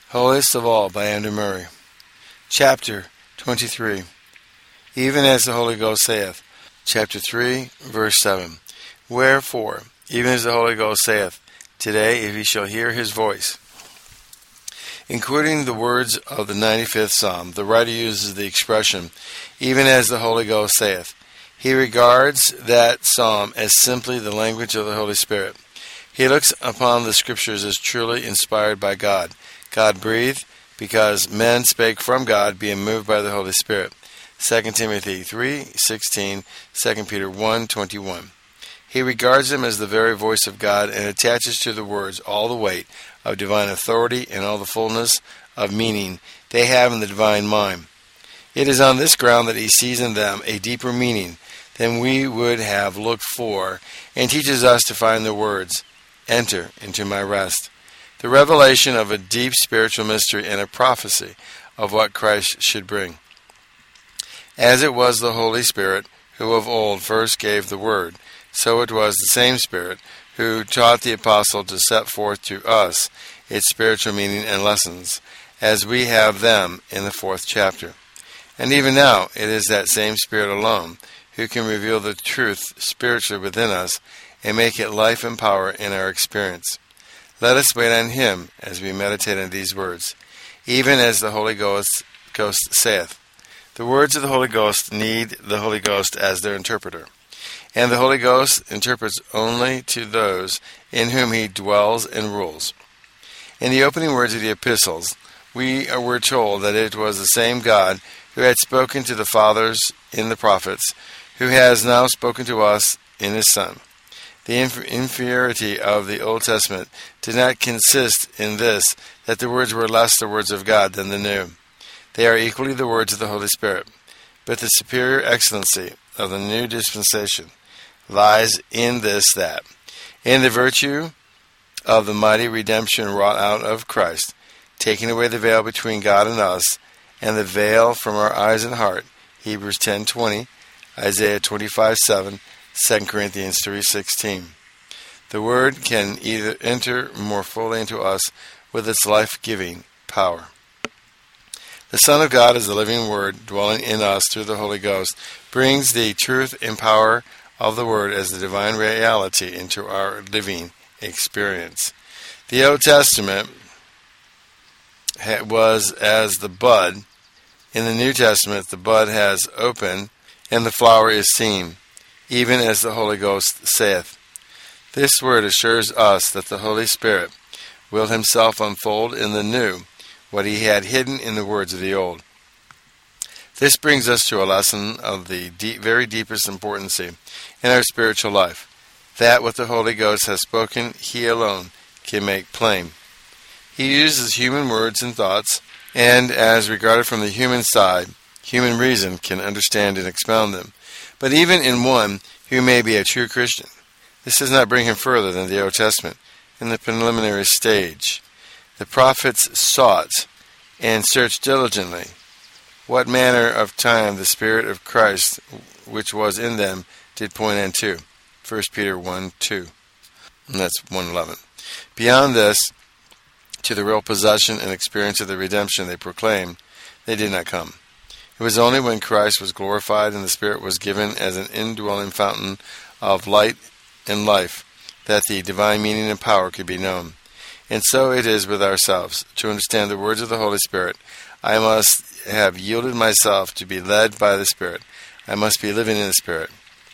Holiest of All by Andrew Murray. Chapter 23. Even as the Holy Ghost saith. Chapter 3, verse 7. Wherefore, even as the Holy Ghost saith, today if ye shall hear his voice. In quoting the words of the 95th Psalm, the writer uses the expression, even as the Holy Ghost saith. He regards that psalm as simply the language of the Holy Spirit. He looks upon the Scriptures as truly inspired by God. God breathed, because men spake from God, being moved by the Holy Spirit. 2 Timothy 3:16, 2 Peter 1:21. He regards them as the very voice of God and attaches to the words all the weight of divine authority and all the fullness of meaning they have in the divine mind. It is on this ground that he sees in them a deeper meaning than we would have looked for, and teaches us to find the words, enter into my rest. The revelation of a deep spiritual mystery and a prophecy of what Christ should bring. As it was the Holy Spirit who of old first gave the word, so it was the same Spirit who taught the apostle to set forth to us its spiritual meaning and lessons, as we have them in the 4th chapter. And even now it is that same Spirit alone who can reveal the truth spiritually within us and make it life and power in our experience. Let us wait on him as we meditate on these words, even as the Holy Ghost saith. The words of the Holy Ghost need the Holy Ghost as their interpreter, and the Holy Ghost interprets only to those in whom he dwells and rules. In the opening words of the epistles, we were told that it was the same God who had spoken to the fathers in the prophets, who has now spoken to us in his Son. The inferiority of the Old Testament did not consist in this, that the words were less the words of God than the New. They are equally the words of the Holy Spirit. But the superior excellency of the new dispensation lies in this, that, in the virtue of the mighty redemption wrought out of Christ, taking away the veil between God and us, and the veil from our eyes and heart, Hebrews 10:20, Isaiah 25:7, 2 Corinthians 3:16. The Word can either enter more fully into us with its life-giving power. The Son of God, as the living Word, dwelling in us through the Holy Ghost, brings the truth and power of the Word as the divine reality into our living experience. The Old Testament was as the bud. In the New Testament, the bud has opened and the flower is seen, even as the Holy Ghost saith. This word assures us that the Holy Spirit will himself unfold in the new what he had hidden in the words of the old. This brings us to a lesson of the very deepest importance in our spiritual life, that what the Holy Ghost has spoken, he alone can make plain. He uses human words and thoughts, and as regarded from the human side, human reason can understand and expound them. But even in one who may be a true Christian, this does not bring him further than the Old Testament in the preliminary stage. The prophets sought and searched diligently what manner of time the Spirit of Christ which was in them did point unto. 1 Peter 1:2. And that's 1:11. Beyond this, to the real possession and experience of the redemption they proclaimed, they did not come. It was only when Christ was glorified and the Spirit was given as an indwelling fountain of light and life that the divine meaning and power could be known. And so it is with ourselves. To understand the words of the Holy Spirit, I must have yielded myself to be led by the Spirit. I must be living in the Spirit.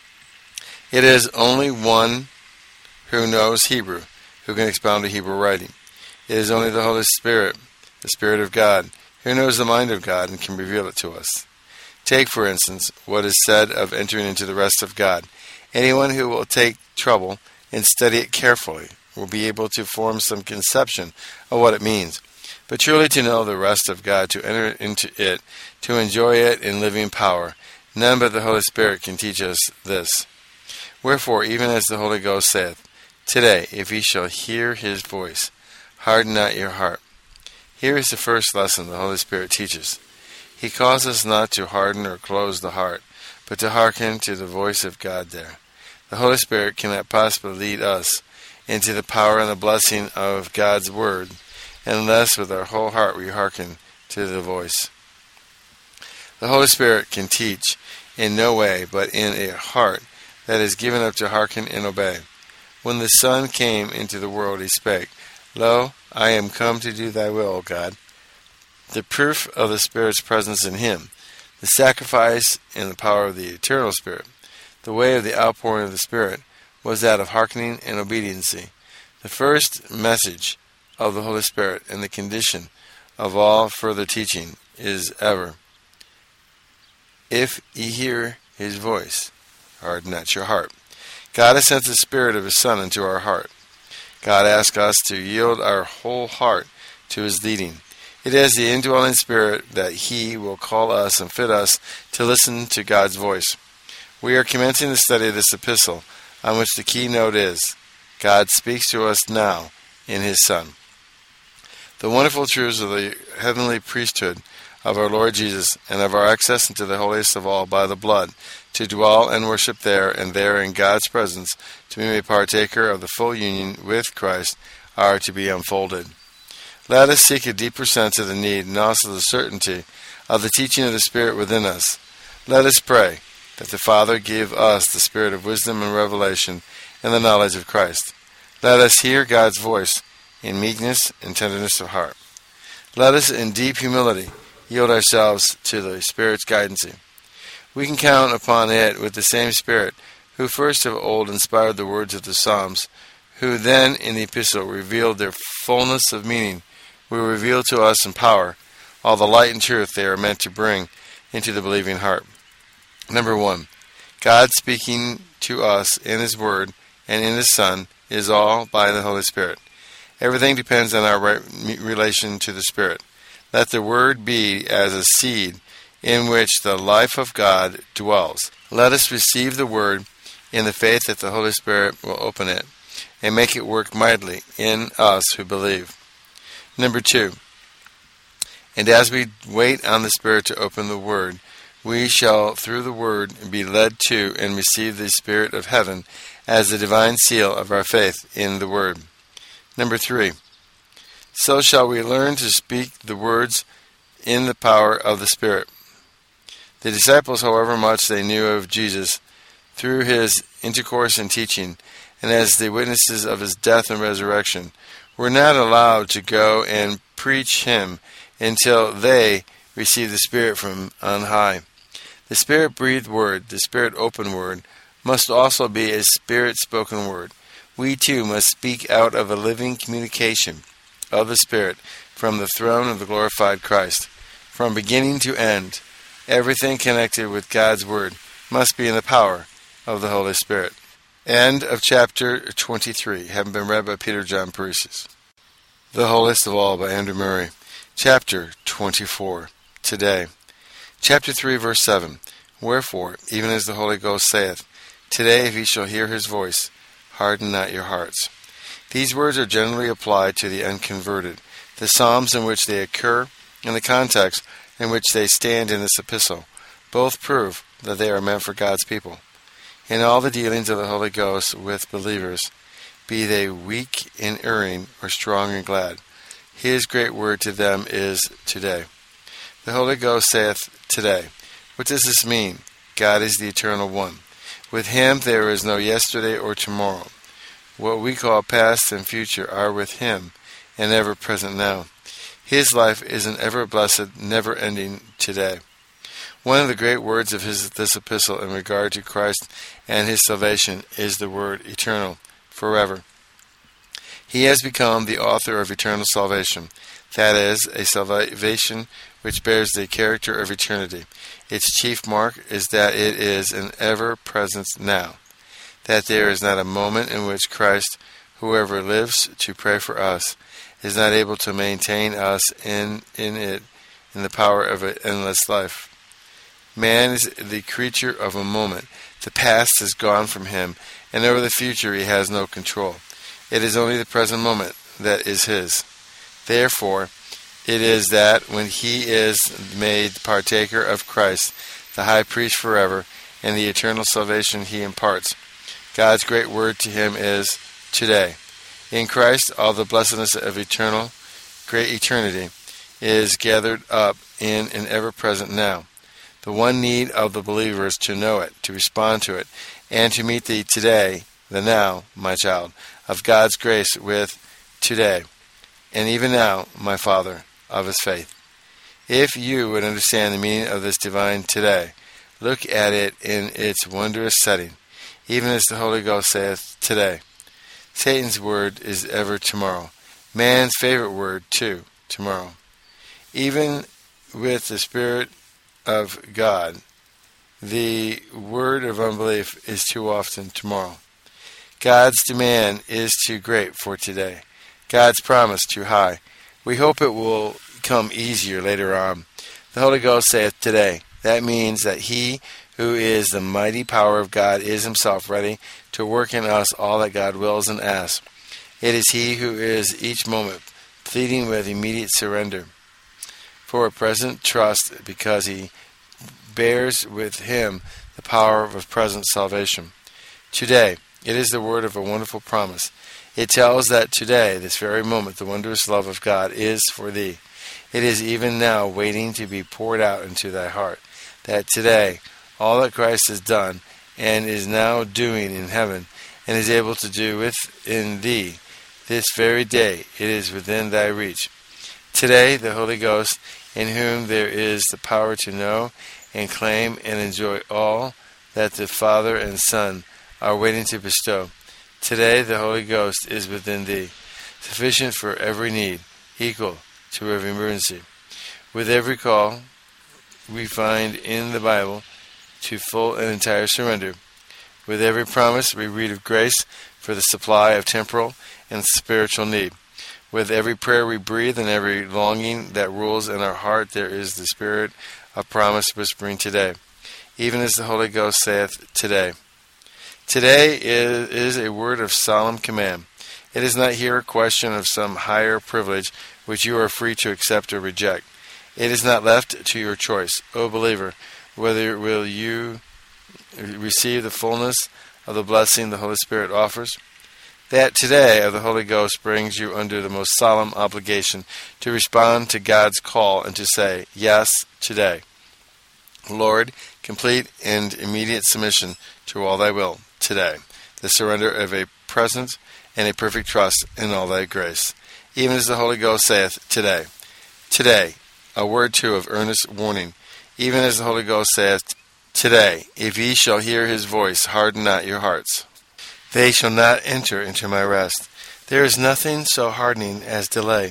It is only one who knows Hebrew who can expound a Hebrew writing. It is only the Holy Spirit, the Spirit of God, who knows the mind of God and can reveal it to us. Take, for instance, what is said of entering into the rest of God. Anyone who will take trouble and study it carefully will be able to form some conception of what it means. But truly to know the rest of God, to enter into it, to enjoy it in living power, none but the Holy Spirit can teach us this. Wherefore, even as the Holy Ghost saith, today, if ye shall hear his voice, harden not your heart. Here is the first lesson the Holy Spirit teaches. He calls us not to harden or close the heart, but to hearken to the voice of God there. The Holy Spirit cannot possibly lead us into the power and the blessing of God's Word unless with our whole heart we hearken to the voice. The Holy Spirit can teach in no way but in a heart that is given up to hearken and obey. When the Son came into the world, he spake, Lo, I am come to do thy will, O God. The proof of the Spirit's presence in him, the sacrifice and the power of the eternal Spirit, the way of the outpouring of the Spirit, was that of hearkening and obediency. The first message of the Holy Spirit and the condition of all further teaching is ever, if ye hear his voice, harden not your heart. God has sent the Spirit of his Son into our heart. God asks us to yield our whole heart to his leading. It is the indwelling Spirit that he will call us and fit us to listen to God's voice. We are commencing the study of this epistle, on which the keynote is, God speaks to us now in his Son. The wonderful truths of the heavenly priesthood of our Lord Jesus, and of our access into the holiest of all by the blood, to dwell and worship there, and there in God's presence, to be made partaker of the full union with Christ, are to be unfolded. Let us seek a deeper sense of the need and also the certainty of the teaching of the Spirit within us. Let us pray that the Father give us the spirit of wisdom and revelation and the knowledge of Christ. Let us hear God's voice in meekness and tenderness of heart. Let us in deep humility yield ourselves to the Spirit's guidance. We can count upon it with the same Spirit who first of old inspired the words of the Psalms, who then in the epistle revealed their fullness of meaning, will reveal to us in power all the light and truth they are meant to bring into the believing heart. Number 1, God speaking to us in his Word and in his Son is all by the Holy Spirit. Everything depends on our relation to the Spirit. Let the Word be as a seed in which the life of God dwells. Let us receive the Word in the faith that the Holy Spirit will open it and make it work mightily in us who believe. Number 2, and as we wait on the Spirit to open the Word, we shall through the Word be led to and receive the Spirit of heaven as the divine seal of our faith in the Word. Number 3, so shall we learn to speak the words in the power of the Spirit. The disciples, however much they knew of Jesus, through his intercourse and teaching, and as the witnesses of his death and resurrection, were not allowed to go and preach him until they received the Spirit from on high. The Spirit-breathed word, the Spirit-open word, must also be a Spirit-spoken word. We too must speak out of a living communication of the Spirit from the throne of the glorified Christ. From beginning to end, everything connected with God's Word must be in the power of the Holy Spirit. End of chapter 23, having been read by Peter John Paresis. The Holiest of All by Andrew Murray. Chapter 24, today. Chapter 3, verse 7. Wherefore, even as the Holy Ghost saith, Today if ye shall hear his voice, harden not your hearts. These words are generally applied to the unconverted. The Psalms in which they occur and the context in which they stand in this epistle both prove that they are meant for God's people. In all the dealings of the Holy Ghost with believers, be they weak and erring or strong and glad, his great word to them is today. The Holy Ghost saith today. What does this mean? God is the eternal one. With him there is no yesterday or tomorrow. What we call past and future are with him and ever present now. His life is an ever-blessed, never-ending today. One of the great words of this epistle in regard to Christ and his salvation is the word eternal, forever. He has become the author of eternal salvation, that is, a salvation which bears the character of eternity. Its chief mark is that it is an ever-present now, that there is not a moment in which Christ, whoever lives to pray for us, is not able to maintain us in the power of an endless life. Man is the creature of a moment. The past is gone from him, and over the future he has no control. It is only the present moment that is his. Therefore, it is that when he is made partaker of Christ, the high priest forever, and the eternal salvation he imparts, God's great word to him is today. In Christ, all the blessedness of eternal great eternity, is gathered up in an ever-present now. The one need of the believer is to know it, to respond to it, and to meet the today, the now, my child, of God's grace with today, and even now, my Father, of his faith. If you would understand the meaning of this divine today, look at it in its wondrous setting, even as the Holy Ghost saith today. Satan's word is ever tomorrow. Man's favorite word, too, tomorrow. Even with the Spirit of God, the word of unbelief is too often tomorrow. God's demand is too great for today. God's promise too high. We hope it will come easier later on. The Holy Ghost saith today. That means that he who is the mighty power of God is himself ready to work in us all that God wills and asks. It is he who is each moment pleading with immediate surrender for a present trust, because he bears with him the power of a present salvation. Today, it is the word of a wonderful promise. It tells that today, this very moment, the wondrous love of God is for thee. It is even now waiting to be poured out into thy heart. That today, all that Christ has done and is now doing in heaven and is able to do within thee, this very day, it is within thy reach. Today, the Holy Ghost, in whom there is the power to know and claim and enjoy all that the Father and Son are waiting to bestow. Today, the Holy Ghost is within thee, sufficient for every need, equal to every emergency. With every call we find in the Bible to full and entire surrender. With every promise we read of grace for the supply of temporal and spiritual need. With every prayer we breathe and every longing that rules in our heart, there is the Spirit of promise whispering today, even as the Holy Ghost saith today. Today is a word of solemn command. It is not here a question of some higher privilege which you are free to accept or reject. It is not left to your choice, O believer, whether will you receive the fullness of the blessing the Holy Spirit offers. That today of the Holy Ghost brings you under the most solemn obligation to respond to God's call and to say, yes, today. Lord, complete and immediate submission to all thy will, today. The surrender of a present and a perfect trust in all thy grace. Even as the Holy Ghost saith, today. Today, a word too of earnest warning. Even as the Holy Ghost saith, today, if ye shall hear his voice, harden not your hearts. They shall not enter into my rest. There is nothing so hardening as delay.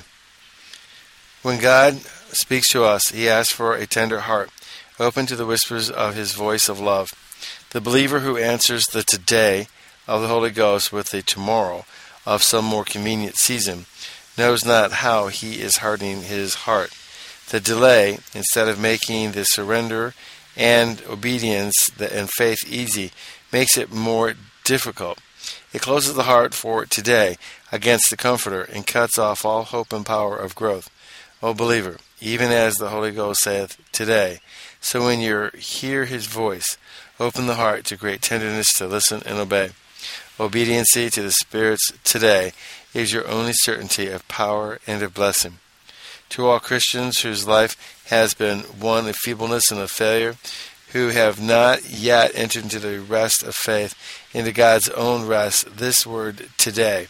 When God speaks to us, he asks for a tender heart, open to the whispers of his voice of love. The believer who answers the today of the Holy Ghost with the tomorrow of some more convenient season knows not how he is hardening his heart. The delay, instead of making the surrender and obedience and faith easy, makes it more difficult. It closes the heart for today against the Comforter and cuts off all hope and power of growth. O believer, even as the Holy Ghost saith, today, so when you hear his voice, open the heart to great tenderness to listen and obey. Obediency to the Spirit's today is your only certainty of power and of blessing. To all Christians whose life has been one of feebleness and of failure, who have not yet entered into the rest of faith, into God's own rest, this word today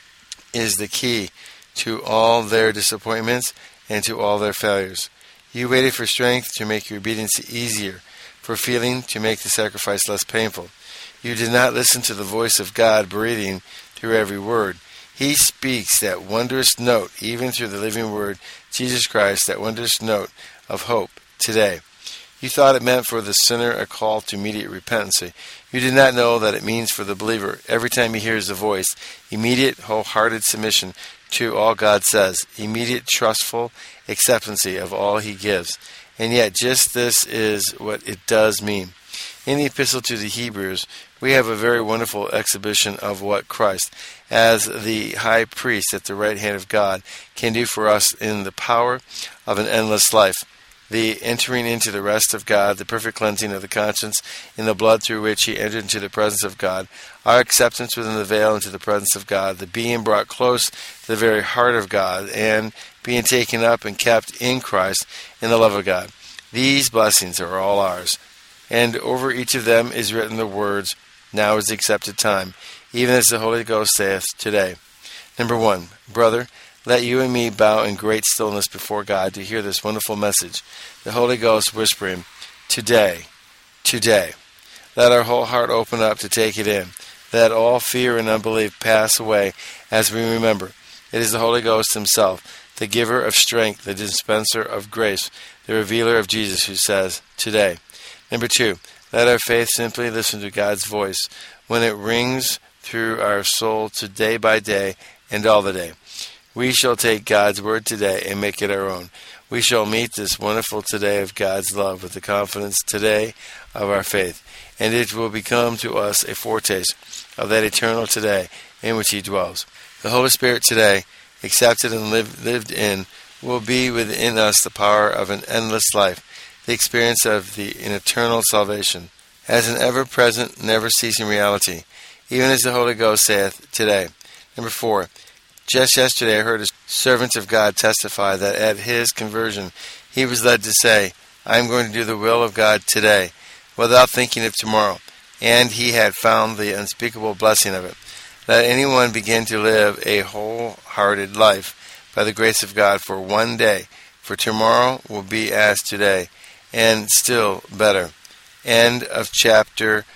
is the key to all their disappointments and to all their failures. You waited for strength to make your obedience easier, for feeling to make the sacrifice less painful. You did not listen to the voice of God breathing through every word. He speaks that wondrous note, even through the living word, Jesus Christ, that wondrous note of hope today. You thought it meant for the sinner a call to immediate repentance. You did not know that it means for the believer, every time he hears the voice, immediate, wholehearted submission to all God says, immediate, trustful acceptance of all he gives. And yet, just this is what it does mean. In the Epistle to the Hebrews, we have a very wonderful exhibition of what Christ, as the high priest at the right hand of God, can do for us in the power of an endless life. the entering into the rest of God, the perfect cleansing of the conscience in the blood through which he entered into the presence of God, our acceptance within the veil into the presence of God, the being brought close to the very heart of God, and being taken up and kept in Christ in the love of God. These blessings are all ours, and over each of them is written the words, "Now is the accepted time, even as the Holy Ghost saith, today." Number 1, brother, let you and me bow in great stillness before God to hear this wonderful message. The Holy Ghost whispering, "Today, today." Let our whole heart open up to take it in. Let all fear and unbelief pass away as we remember. It is the Holy Ghost himself, the giver of strength, the dispenser of grace, the revealer of Jesus, who says, "Today." Number 2, let our faith simply listen to God's voice when it rings through our soul to day by day and all the day. We shall take God's word today and make it our own. We shall meet this wonderful today of God's love with the confidence today of our faith, and it will become to us a foretaste of that eternal today in which he dwells. The Holy Spirit today, accepted and lived in, will be within us the power of an endless life, the experience of an eternal salvation, as an ever-present, never-ceasing reality, even as the Holy Ghost saith, "Today." Number 4, just yesterday I heard a servant of God testify that at his conversion he was led to say, "I am going to do the will of God today," without thinking of tomorrow, and he had found the unspeakable blessing of it. Let anyone begin to live a wholehearted life by the grace of God for one day, for tomorrow will be as today, and still better. End of chapter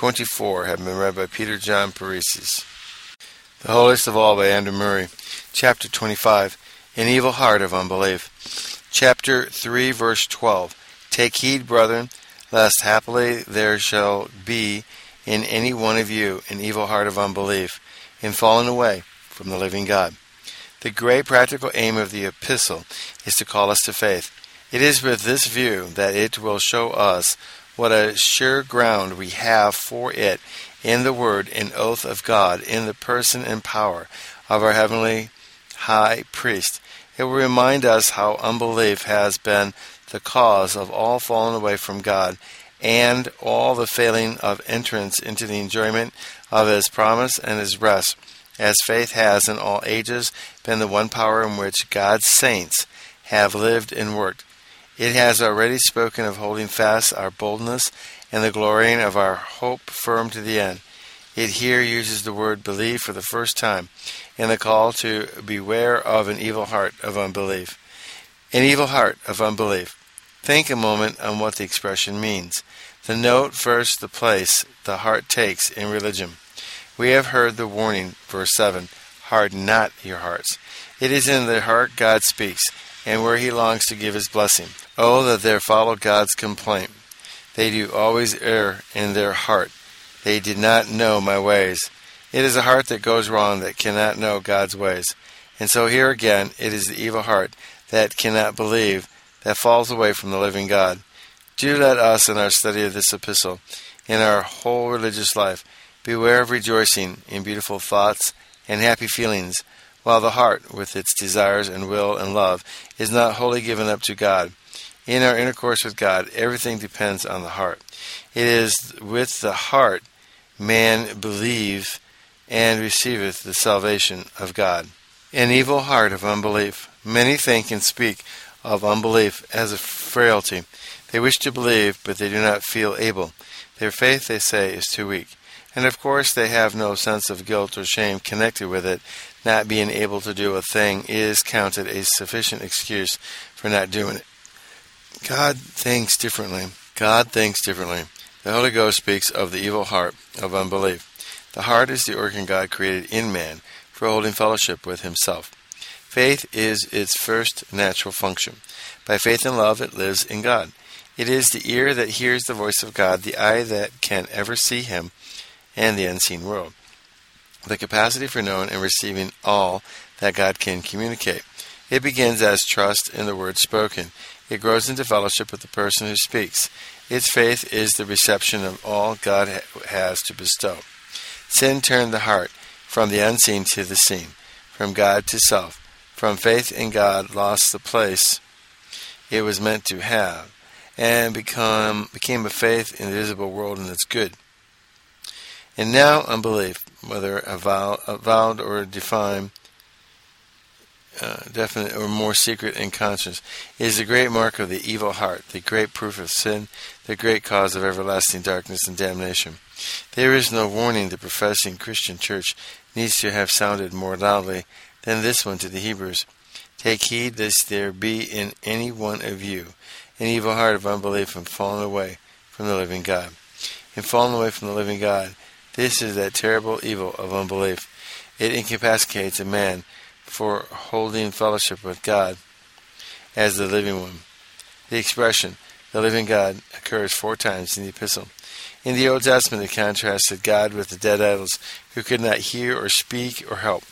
24, have been read by Peter John Paresis. The Holiest of All by Andrew Murray. Chapter 25, An Evil Heart of Unbelief. Chapter 3, verse 12. Take heed, brethren, lest haply there shall be in any one of you an evil heart of unbelief, in falling away from the living God. The great practical aim of the epistle is to call us to faith. It is with this view that it will show us what a sure ground we have for it in the word and oath of God, in the person and power of our heavenly high priest. It will remind us how unbelief has been the cause of all falling away from God and all the failing of entrance into the enjoyment of his promise and his rest, as faith has in all ages been the one power in which God's saints have lived and worked. It has already spoken of holding fast our boldness and the glorying of our hope firm to the end. It here uses the word believe for the first time in the call to beware of an evil heart of unbelief. An evil heart of unbelief. Think a moment on what the expression means. The note first the place the heart takes in religion. We have heard the warning, verse 7, harden not your hearts. It is in the heart God speaks, and where he longs to give his blessing. Oh, that there follow God's complaint. They do always err in their heart. They did not know my ways. It is a heart that goes wrong that cannot know God's ways. And so here again, it is the evil heart that cannot believe, that falls away from the living God. Do let us, in our study of this epistle, in our whole religious life, beware of rejoicing in beautiful thoughts and happy feelings, while the heart, with its desires and will and love, is not wholly given up to God. In our intercourse with God, everything depends on the heart. It is with the heart man believes and receiveth the salvation of God. An evil heart of unbelief. Many think and speak of unbelief as a frailty. They wish to believe, but they do not feel able. Their faith, they say, is too weak. And of course they have no sense of guilt or shame connected with it. Not being able to do a thing is counted a sufficient excuse for not doing it. God thinks differently. God thinks differently. The Holy Ghost speaks of the evil heart of unbelief. The heart is the organ God created in man for holding fellowship with himself. Faith is its first natural function. By faith and love it lives in God. It is the ear that hears the voice of God, the eye that can ever see him, and the unseen world. The capacity for knowing and receiving all that God can communicate. It begins as trust in the word spoken. It grows into fellowship with the person who speaks. Its faith is the reception of all God has to bestow. Sin turned the heart from the unseen to the seen, from God to self. From faith in God lost the place it was meant to have, and became a faith in the visible world and its good. And now unbelief, whether avowed or defined, definite or more secret in conscience, is the great mark of the evil heart, the great proof of sin, the great cause of everlasting darkness and damnation. There is no warning the professing Christian church needs to have sounded more loudly than this one to the Hebrews. Take heed lest there be in any one of you an evil heart of unbelief and fallen away from the living God. And fallen away from the living God, this is that terrible evil of unbelief. It incapacitates a man for holding fellowship with God as the living one. The expression, the living God, occurs 4 times in the epistle. In the Old Testament, it contrasted God with the dead idols who could not hear or speak or help.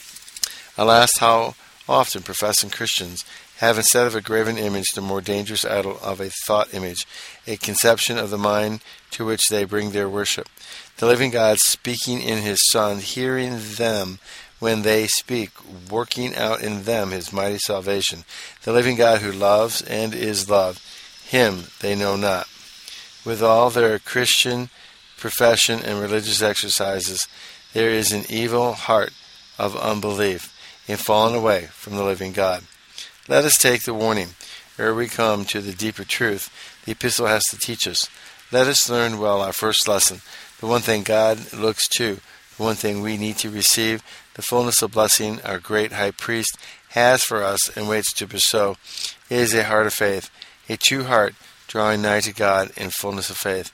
Alas, how often professing Christians have, instead of a graven image, the more dangerous idol of a thought image, a conception of the mind to which they bring their worship. The living God speaking in His Son, hearing them when they speak, working out in them His mighty salvation. The living God who loves and is loved, Him they know not. With all their Christian profession and religious exercises, there is an evil heart of unbelief in falling away from the living God. Let us take the warning ere we come to the deeper truth the epistle has to teach us. Let us learn well our first lesson. The one thing God looks to, the one thing we need to receive, the fullness of blessing our great high priest has for us and waits to bestow, is a heart of faith, a true heart drawing nigh to God in fullness of faith.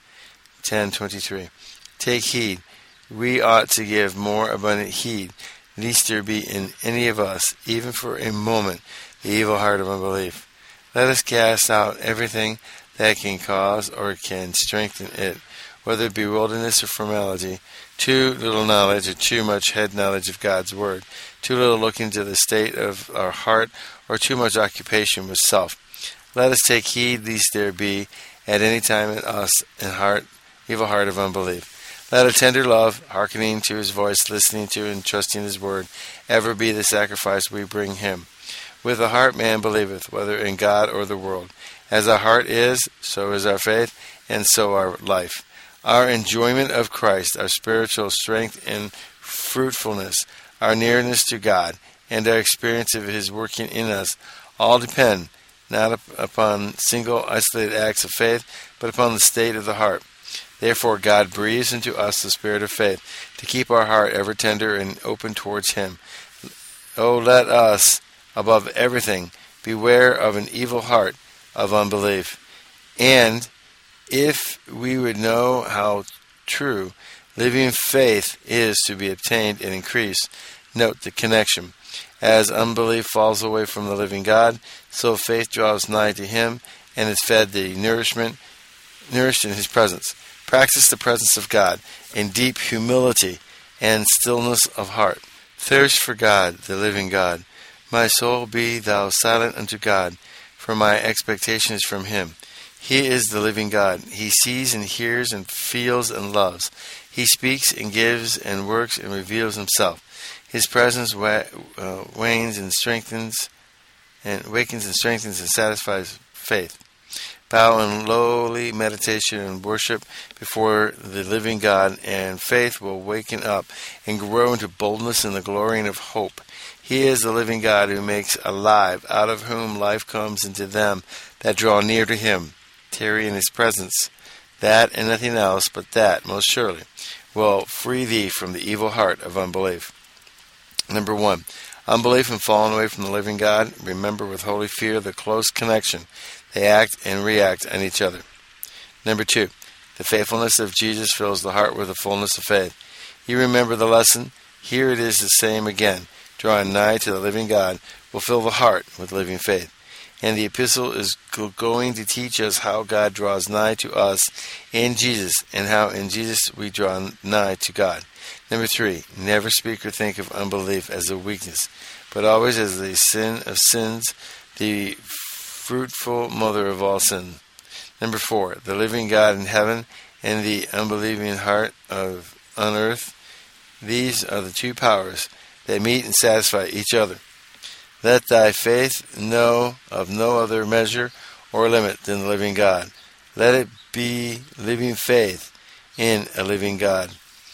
10:23. Take heed, we ought to give more abundant heed, lest there be in any of us, even for a moment, the evil heart of unbelief. Let us cast out everything that can cause or can strengthen it, whether it be wilderness or formality, too little knowledge or too much head knowledge of God's Word, too little looking to the state of our heart, or too much occupation with self. Let us take heed lest there be at any time in us an evil heart of unbelief. Let a tender love, hearkening to His voice, listening to and trusting His Word, ever be the sacrifice we bring Him. With the heart man believeth, whether in God or the world. As our heart is, so is our faith, and so our life. Our enjoyment of Christ, our spiritual strength and fruitfulness, our nearness to God, and our experience of His working in us, all depend not upon single isolated acts of faith, but upon the state of the heart. Therefore God breathes into us the spirit of faith, to keep our heart ever tender and open towards Him. Oh, let us, above everything, beware of an evil heart of unbelief. And if we would know how true living faith is to be obtained and increased, note the connection. As unbelief falls away from the living God, so faith draws nigh to Him and is fed the nourished in His presence. Practice the presence of God in deep humility and stillness of heart. Thirst for God, the living God. My soul, be thou silent unto God, for my expectation is from Him. He is the living God. He sees and hears and feels and loves. He speaks and gives and works and reveals Himself. His presence wakens and strengthens and satisfies faith. Bow in lowly meditation and worship before the living God, and faith will waken up and grow into boldness and the glorying of hope. He is the living God who makes alive, out of whom life comes into them that draw near to Him. Tarry in His presence. That and nothing else but that, most surely, will free thee from the evil heart of unbelief. Number 1. Unbelief and falling away from the living God. Remember with holy fear the close connection. They act and react on each other. Number 2. The faithfulness of Jesus fills the heart with the fullness of faith. You remember the lesson? Here it is the same again. Drawing nigh to the living God will fill the heart with living faith. And the epistle is going to teach us how God draws nigh to us in Jesus, and how in Jesus we draw nigh to God. Number 3, never speak or think of unbelief as a weakness, but always as the sin of sins, the fruitful mother of all sin. Number 4, the living God in heaven and the unbelieving heart on earth. These are the two powers that meet and satisfy each other. Let thy faith know of no other measure or limit than the living God. Let it be living faith in a living God.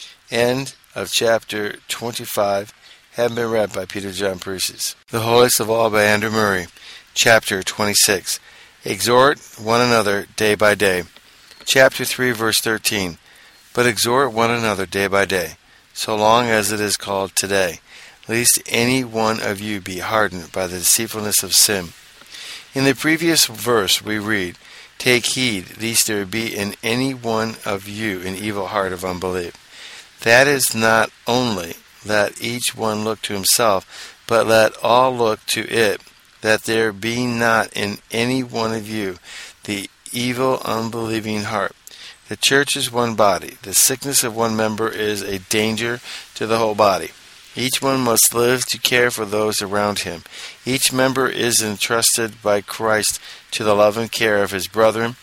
End of chapter 25. Have been read by Peter John Paresis. The Holiest of All by Andrew Murray. Chapter 26. Exhort one another day by day. Chapter 3, verse 13. But exhort one another day by day, so long as it is called today, lest any one of you be hardened by the deceitfulness of sin. In the previous verse we read, Take heed, lest there be in any one of you an evil heart of unbelief. That is not only let each one look to himself, but let all look to it, that there be not in any one of you the evil, unbelieving heart. The church is one body. The sickness of one member is a danger to the whole body. Each one must live to care for those around him. Each member is entrusted by Christ to the love and care of his brethren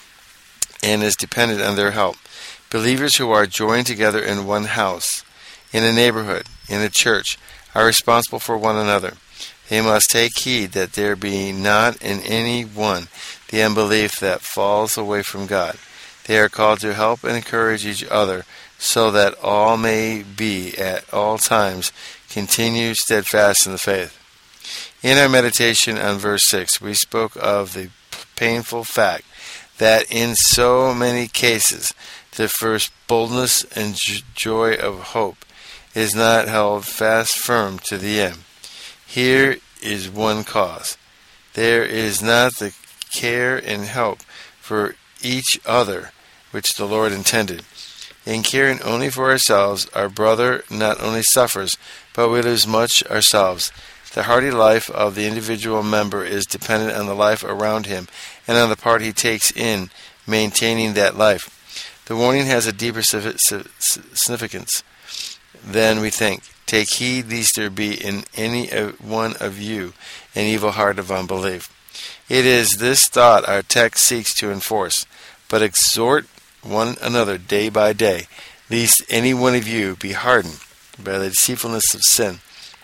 and is dependent on their help. Believers who are joined together in one house, in a neighborhood, in a church, are responsible for one another. They must take heed that there be not in any one the unbelief that falls away from God. They are called to help and encourage each other so that all may be at all times continue steadfast in the faith. In our meditation on verse 6, we spoke of the painful fact that in so many cases the first boldness and joy of hope is not held fast firm to the end. Here is one cause. There is not the care and help for each other which the Lord intended. In caring only for ourselves, our brother not only suffers, but we lose much ourselves. The hearty life of the individual member is dependent on the life around him and on the part he takes in maintaining that life. The warning has a deeper significance than we think. Take heed lest there be in any one of you an evil heart of unbelief. It is this thought our text seeks to enforce. But exhort one another day by day, lest any one of you be hardened by the deceitfulness of sin.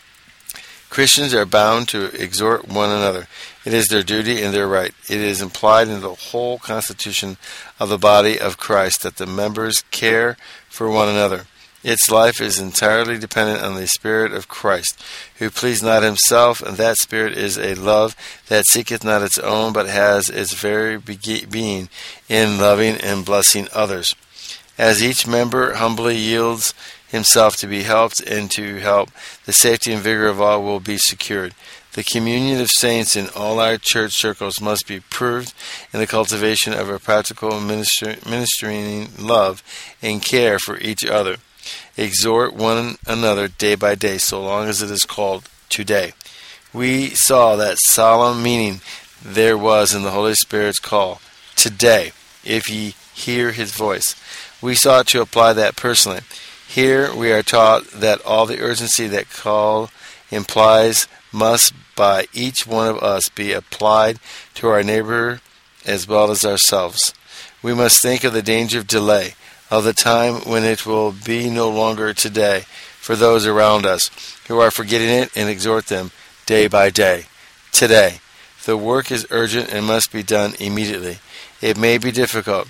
Christians are bound to exhort one another. It is their duty and their right. It is implied in the whole constitution of the body of Christ that the members care for one another. Its life is entirely dependent on the Spirit of Christ, who pleased not himself, and that Spirit is a love that seeketh not its own, but has its very being in loving and blessing others. As each member humbly yields himself to be helped and to help, the safety and vigor of all will be secured. The communion of saints in all our church circles must be proved in the cultivation of a practical ministering love and care for each other. Exhort one another day by day, so long as it is called today. We saw that solemn meaning there was in the Holy Spirit's call, today, if ye hear his voice. We sought to apply that personally. Here we are taught that all the urgency that call implies must by each one of us be applied to our neighbor as well as ourselves. We must think of the danger of delay, of the time when it will be no longer today for those around us who are forgetting it, and exhort them day by day. Today. The work is urgent and must be done immediately. It may be difficult.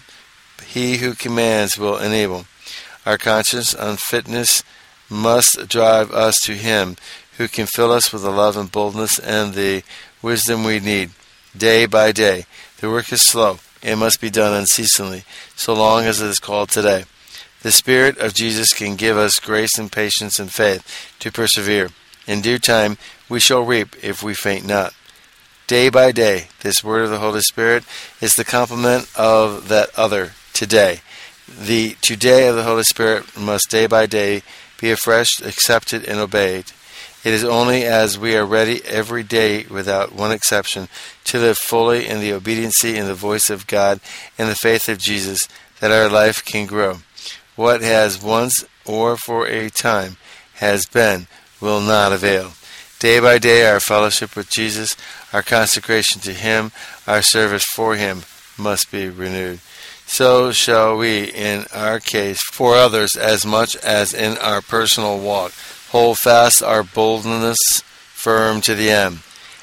He who commands will enable. Our conscience unfitness must drive us to him who can fill us with the love and boldness and the wisdom we need. Day by day. The work is slow. It must be done unceasingly, so long as it is called today. The Spirit of Jesus can give us grace and patience and faith to persevere. In due time we shall reap if we faint not. Day by day, this word of the Holy Spirit is the complement of that other, today. The today of the Holy Spirit must day by day be afresh accepted and obeyed. It is only as we are ready every day, without one exception, to live fully in the obedience and the voice of God and the faith of Jesus that our life can grow. What has once or for a time has been will not avail. Day by day our fellowship with Jesus, our consecration to him, our service for him must be renewed. So shall we, in our case, for others as much as in our personal walk, hold fast our boldness firm to the end.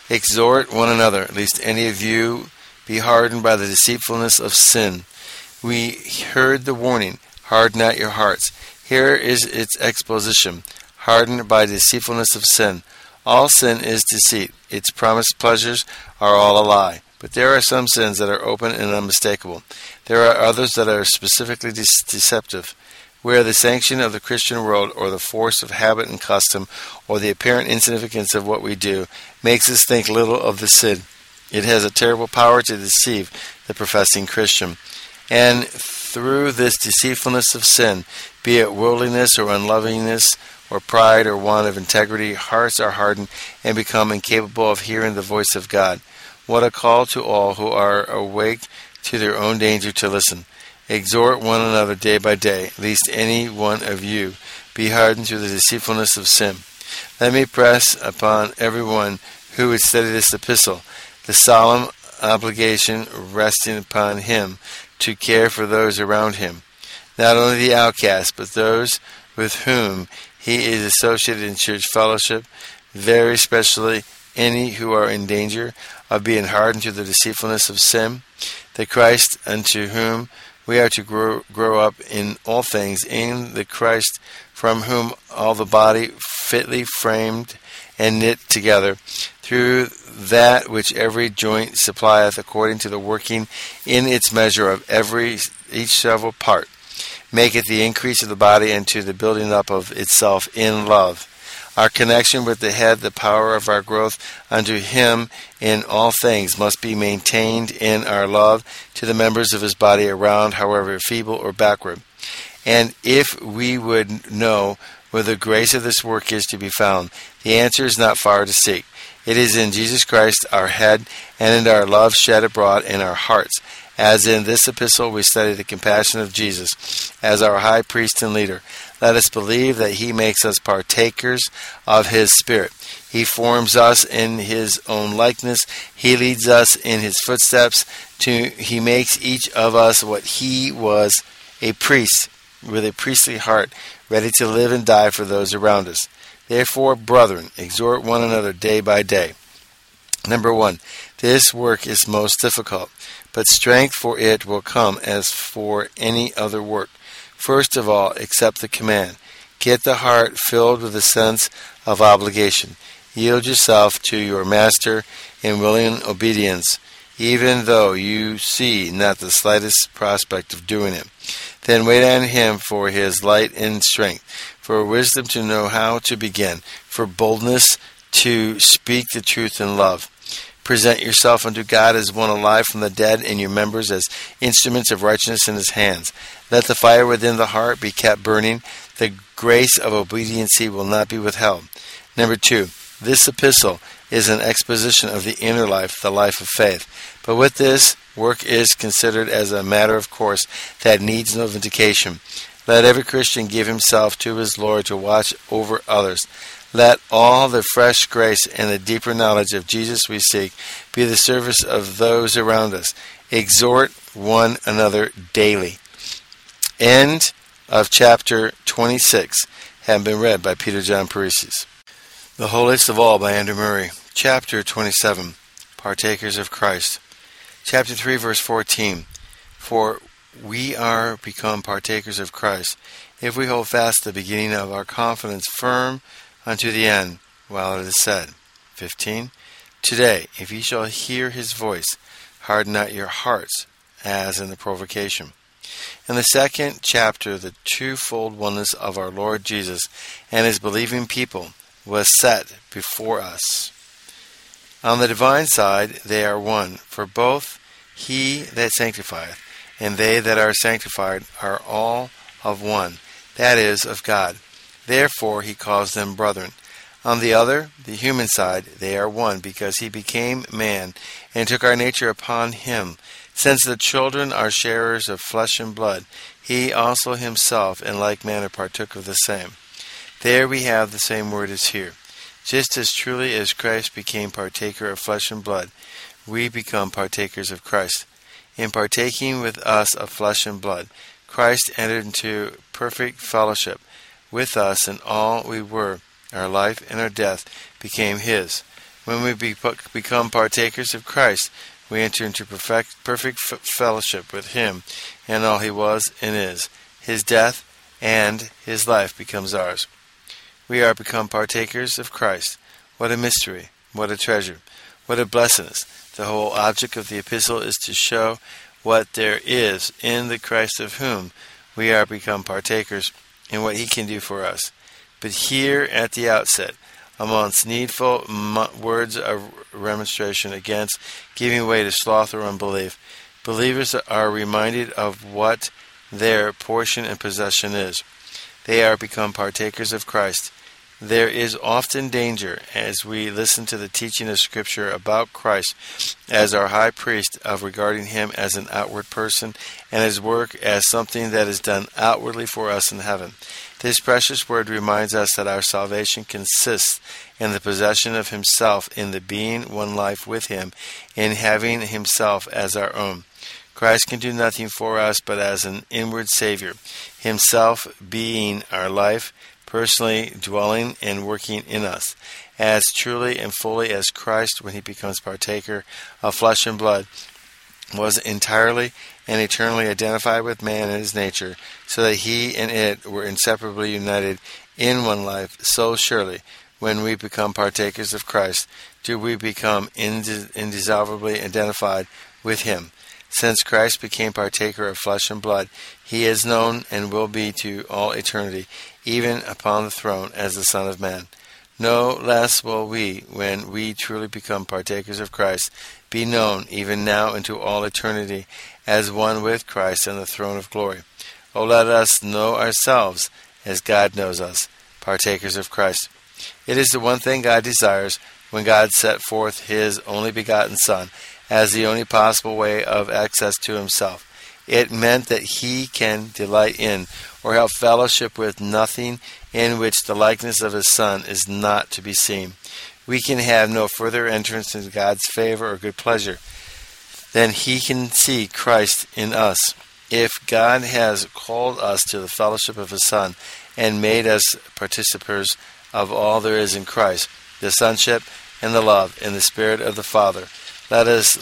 Exhort one another, lest any of you be hardened by the deceitfulness of sin. We heard the warning, harden not your hearts. Here is its exposition, hardened by deceitfulness of sin. All sin is deceit. Its promised pleasures are all a lie. But there are some sins that are open and unmistakable. There are others that are specifically deceptive, where the sanction of the Christian world or the force of habit and custom or the apparent insignificance of what we do makes us think little of the sin. It has a terrible power to deceive the professing Christian. And through this deceitfulness of sin, be it worldliness or unlovingness or pride or want of integrity, hearts are hardened and become incapable of hearing the voice of God. What a call to all who are awake to their own danger to listen. Exhort one another day by day, lest any one of you be hardened through the deceitfulness of sin. Let me press upon everyone who would study this epistle the solemn obligation resting upon him to care for those around him, not only the outcast, but those with whom he is associated in church fellowship, very especially any who are in danger of being hardened through the deceitfulness of sin, that Christ unto whom we are to grow up in all things, in the Christ from whom all the body fitly framed and knit together, through that which every joint supplieth according to the working in its measure of each several part, maketh the increase of the body unto the building up of itself in love. Our connection with the head, the power of our growth unto him in all things, must be maintained in our love to the members of his body around, however feeble or backward. And if we would know where the grace of this work is to be found, the answer is not far to seek. It is in Jesus Christ our head, and in our love shed abroad in our hearts. As in this epistle we study the compassion of Jesus as our high priest and leader. Let us believe that he makes us partakers of his Spirit. He forms us in his own likeness. He leads us in his footsteps. He makes each of us what he was, a priest with a priestly heart, ready to live and die for those around us. Therefore, brethren, exhort one another day by day. Number 1, this work is most difficult, but strength for it will come as for any other work. First of all, accept the command. Get the heart filled with a sense of obligation. Yield yourself to your master in willing obedience, even though you see not the slightest prospect of doing it. Then wait on him for his light and strength, for wisdom to know how to begin, for boldness to speak the truth in love. Present yourself unto God as one alive from the dead, and your members as instruments of righteousness in his hands. Let the fire within the heart be kept burning. The grace of obedience will not be withheld. Number 2, this epistle is an exposition of the inner life, the life of faith. But with this, work is considered as a matter of course that needs no vindication. Let every Christian give himself to his Lord to watch over others. Let all the fresh grace and the deeper knowledge of Jesus we seek be the service of those around us. Exhort one another daily. End of chapter 26, having been read by Peter John Paresis. The Holiest of All by Andrew Murray. Chapter 27, Partakers of Christ. Chapter 3, verse 14. For we are become partakers of Christ, if we hold fast the beginning of our confidence firm unto the end, while it is said. 15. Today, if ye shall hear his voice, harden not your hearts, as in the provocation. In the second chapter, the twofold oneness of our Lord Jesus and his believing people was set before us. On the divine side, they are one, for both he that sanctifieth and they that are sanctified are all of one, that is, of God. Therefore he calls them brethren. On the other, the human side, they are one, because he became man and took our nature upon him. Since the children are sharers of flesh and blood, he also himself in like manner partook of the same. There we have the same word as here. Just as truly as Christ became partaker of flesh and blood, we become partakers of Christ. In partaking with us of flesh and blood, Christ entered into perfect fellowship with us, and all we were, our life and our death, became his. When we become partakers of Christ, we enter into perfect fellowship with Him and all He was and is. His death and His life becomes ours. We are become partakers of Christ. What a mystery! What a treasure! What a blessedness! The whole object of the epistle is to show what there is in the Christ of whom we are become partakers and what He can do for us. But here at the outset, amongst needful words of remonstration against giving way to sloth or unbelief, believers are reminded of what their portion and possession is. They are become partakers of Christ. There is often danger as we listen to the teaching of Scripture about Christ as our high priest of regarding Him as an outward person and His work as something that is done outwardly for us in heaven. This precious word reminds us that our salvation consists in the possession of Himself, in the being one life with Him, in having Himself as our own. Christ can do nothing for us but as an inward Savior, Himself being our life, personally dwelling and working in us, as truly and fully as Christ, when He becomes partaker of flesh and blood, was entirely and eternally identified with man and his nature, so that He and it were inseparably united in one life. So surely, when we become partakers of Christ, do we become indissolubly identified with Him. Since Christ became partaker of flesh and blood, He is known and will be to all eternity, even upon the throne as the Son of Man. No less will we, when we truly become partakers of Christ, be known even now into all eternity as one with Christ on the throne of glory. O let us know ourselves as God knows us, partakers of Christ. It is the one thing God desires when God set forth His only begotten Son as the only possible way of access to Himself. It meant that He can delight in or have fellowship with nothing in which the likeness of His Son is not to be seen. We can have no further entrance into God's favor or good pleasure than He can see Christ in us. If God has called us to the fellowship of His Son and made us participants of all there is in Christ, the sonship and the love and the Spirit of the Father, let us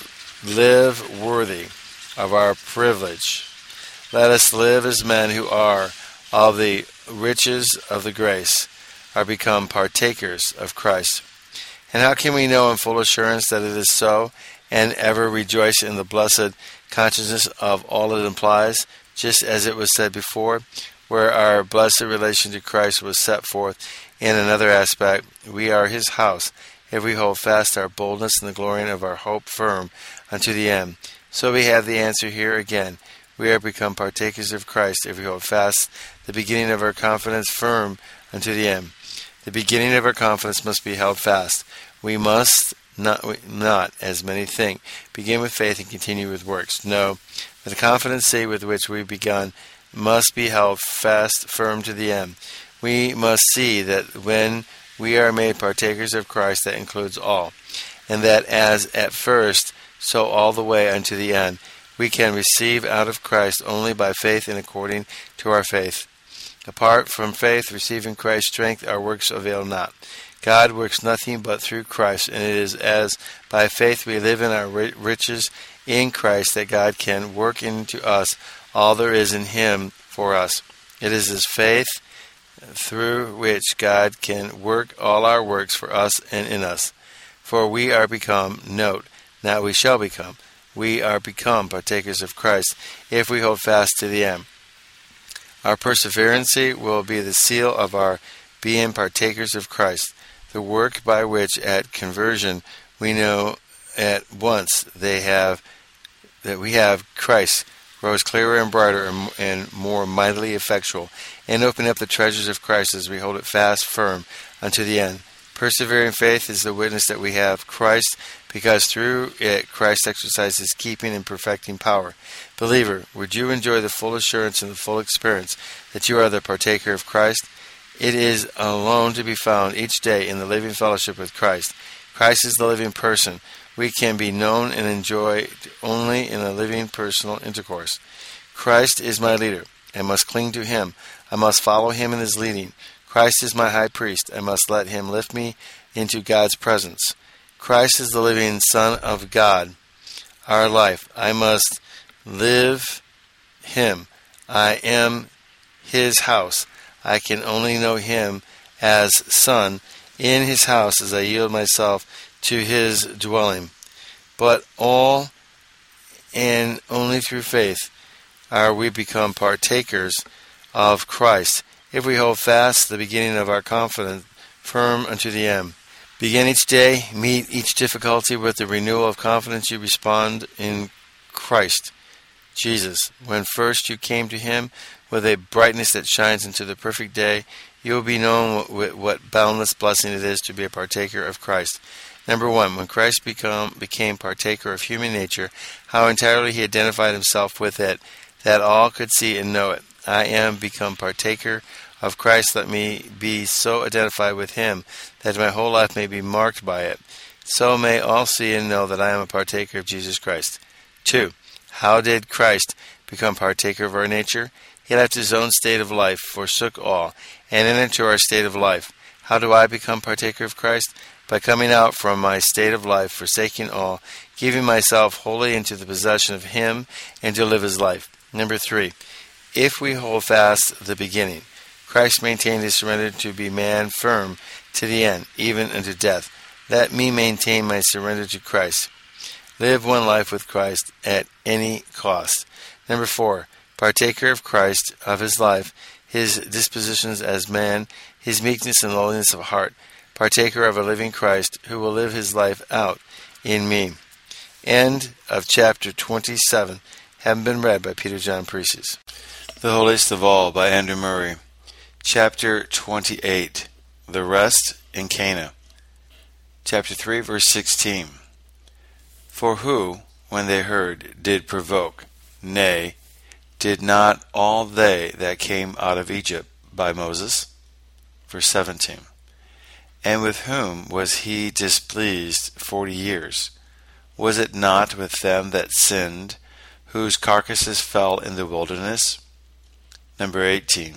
live worthy of our privilege. Let us live as men who are of the riches of the grace, are become partakers of Christ. And how can we know in full assurance that it is so, and ever rejoice in the blessed consciousness of all it implies, just as it was said before, where our blessed relation to Christ was set forth in another aspect? We are His house, if we hold fast our boldness and the glorying of our hope firm unto the end. So we have the answer here again. We are become partakers of Christ if we hold fast the beginning of our confidence firm unto the end. The beginning of our confidence must be held fast. We must not, as many think, begin with faith and continue with works. No, the confidency with which we begun must be held fast firm to the end. We must see that when we are made partakers of Christ, that includes all, and that as at first, so all the way unto the end, we can receive out of Christ only by faith and according to our faith. Apart from faith, receiving Christ's strength, our works avail not. God works nothing but through Christ, and it is as by faith we live in our riches in Christ that God can work into us all there is in Him for us. It is His faith through which God can work all our works for us and in us. For we are become, note, not we shall become, we are become partakers of Christ if we hold fast to the end. Our perseverancy will be the seal of our being partakers of Christ, the work by which at conversion we know at once that we have Christ grows clearer and brighter and more mightily effectual, and open up the treasures of Christ as we hold it fast firm unto the end. Persevering faith is the witness that we have Christ, because through it Christ exercises keeping and perfecting power. Believer, would you enjoy the full assurance and the full experience that you are the partaker of Christ? It is alone to be found each day in the living fellowship with Christ. Christ is the living person. We can be known and enjoyed only in a living personal intercourse. Christ is my leader. I must cling to Him. I must follow Him in His leading. Christ is my high priest. I must let Him lift me into God's presence. Christ is the living Son of God, our life. I must live Him. I am His house. I can only know Him as Son in His house as I yield myself to His dwelling. But all and only through faith are we become partakers of Christ, if we hold fast the beginning of our confidence firm unto the end. Begin each day, meet each difficulty with the renewal of confidence you respond in Christ Jesus. When first you came to Him with a brightness that shines into the perfect day, you will be known what boundless blessing it is to be a partaker of Christ. Number 1, when Christ became partaker of human nature, how entirely He identified Himself with it, that all could see and know it. I am become partaker of Christ. Let me be so identified with Him that my whole life may be marked by it. So may all see and know that I am a partaker of Jesus Christ. 2. How did Christ become partaker of our nature? He left His own state of life, forsook all, and entered into our state of life. How do I become partaker of Christ? By coming out from my state of life, forsaking all, giving myself wholly into the possession of Him, and to live His life. Number 3. If we hold fast the beginning, Christ maintained His surrender to be man firm to the end, even unto death. Let me maintain my surrender to Christ. Live one life with Christ at any cost. Number 4. Partaker of Christ, of His life, His dispositions as man, His meekness and lowliness of heart. Partaker of a living Christ, who will live His life out in me. End of chapter 27. Having been read by Peter John Precis. The Holiest of All by Andrew Murray. Chapter 28. The Rest in Cana. Chapter 3, verse 16. For who, when they heard, did provoke? Nay, did not all they that came out of Egypt by Moses? Verse 17. And with whom was He displeased 40 years? Was it not with them that sinned, whose carcasses fell in the wilderness? Number 18.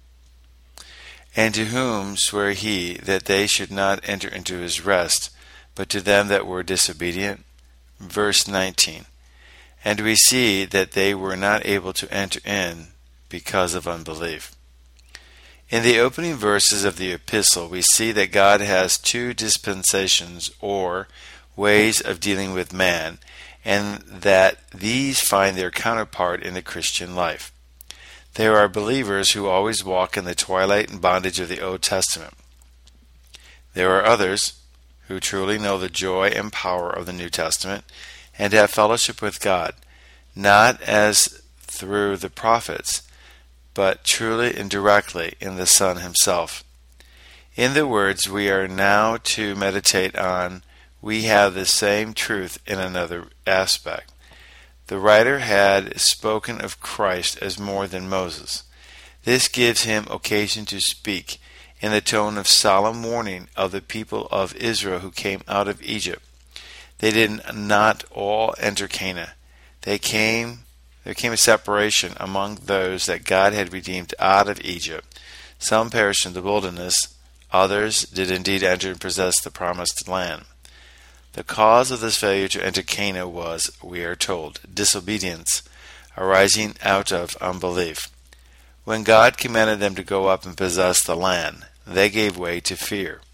And to whom sware He that they should not enter into His rest, but to them that were disobedient? Verse 19. And we see that they were not able to enter in because of unbelief. In the opening verses of the epistle, we see that God has two dispensations, or ways of dealing with man, and that these find their counterpart in the Christian life. There are believers who always walk in the twilight and bondage of the Old Testament. There are others who truly know the joy and power of the New Testament and have fellowship with God, not as through the prophets, but truly and directly in the Son Himself. In the words we are now to meditate on, we have the same truth in another aspect. The writer had spoken of Christ as more than Moses. This gives him occasion to speak in the tone of solemn warning of the people of Israel who came out of Egypt. They did not all enter Canaan. There came a separation among those that God had redeemed out of Egypt. Some perished in the wilderness, others did indeed enter and possess the promised land. The cause of this failure to enter Canaan was, we are told, disobedience, arising out of unbelief. When God commanded them to go up and possess the land, they gave way to fear.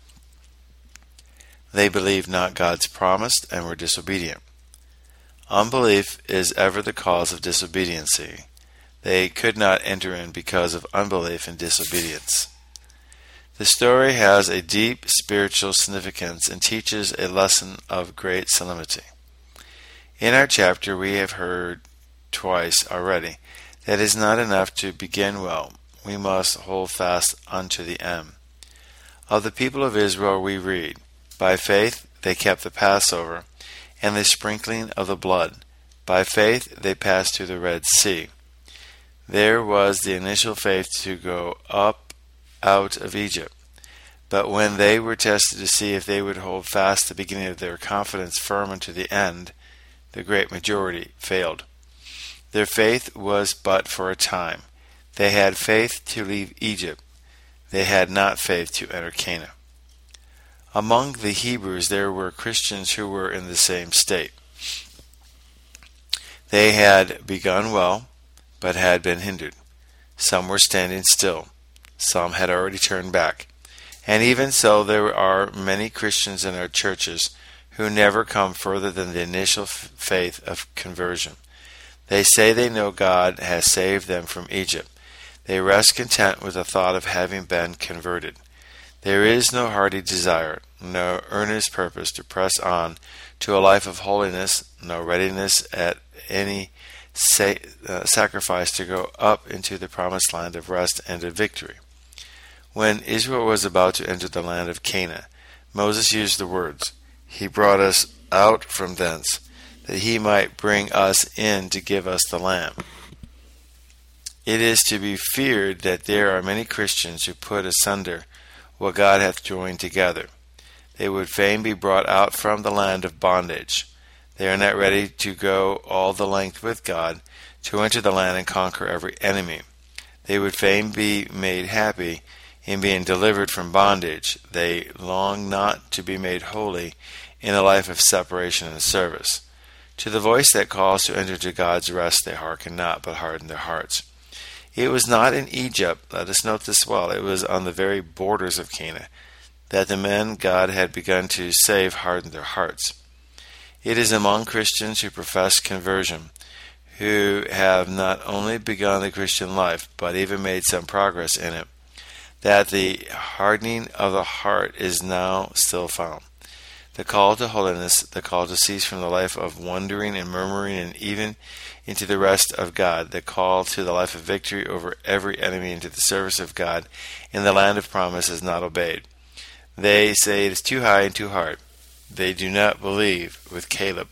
They believed not God's promise and were disobedient. Unbelief is ever the cause of disobedience. They could not enter in because of unbelief and disobedience. The story has a deep spiritual significance and teaches a lesson of great solemnity. In our chapter we have heard twice already that it is not enough to begin well. We must hold fast unto the end. Of the people of Israel we read, by faith they kept the Passover and the sprinkling of the blood. By faith they passed through the Red Sea. There was the initial faith to go up out of Egypt. But when they were tested to see if they would hold fast the beginning of their confidence firm unto the end, the great majority failed. Their faith was but for a time. They had faith to leave Egypt. They had not faith to enter Canaan. Among the Hebrews there were Christians who were in the same state. They had begun well, but had been hindered. Some were standing still. Some had already turned back. And even so, there are many Christians in our churches who never come further than the initial faith of conversion. They say they know God has saved them from Egypt. They rest content with the thought of having been converted. There is no hearty desire, no earnest purpose to press on to a life of holiness, no readiness at any sacrifice to go up into the promised land of rest and of victory. When Israel was about to enter the land of Canaan, Moses used the words, "He brought us out from thence, that he might bring us in to give us the land." It is to be feared that there are many Christians who put asunder what God hath joined together. They would fain be brought out from the land of bondage. They are not ready to go all the length with God, to enter the land and conquer every enemy. They would fain be made happy in being delivered from bondage. They long not to be made holy in a life of separation and service. To the voice that calls to enter to God's rest they hearken not, but harden their hearts. It was not in Egypt, let us note this well, it was on the very borders of Canaan, that the men God had begun to save hardened their hearts. It is among Christians who profess conversion, who have not only begun the Christian life, but even made some progress in it, that the hardening of the heart is now still found. The call to holiness, the call to cease from the life of wandering and murmuring and even into the rest of God, the call to the life of victory over every enemy into the service of God in the land of promise is not obeyed. They say it is too high and too hard. They do not believe with Caleb,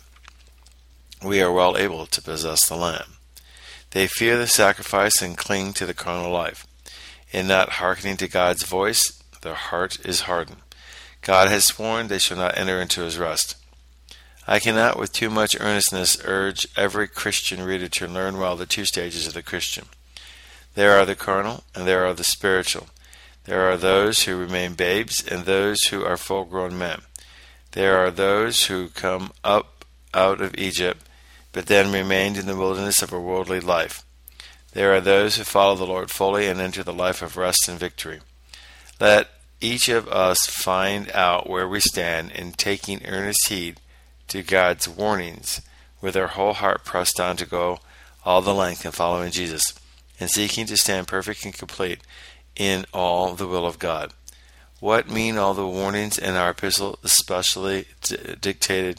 "We are well able to possess the land." They fear the sacrifice and cling to the carnal life. In not hearkening to God's voice, their heart is hardened. God has sworn they shall not enter into his rest. I cannot with too much earnestness urge every Christian reader to learn well the two stages of the Christian. There are the carnal and there are the spiritual. There are those who remain babes and those who are full-grown men. There are those who come up out of Egypt, but then remained in the wilderness of a worldly life. There are those who follow the Lord fully and enter the life of rest and victory. Let each of us find out where we stand in taking earnest heed to God's warnings, with our whole heart pressed on to go all the length in following Jesus, and seeking to stand perfect and complete in all the will of God. What mean all the warnings in our epistle, especially dedicated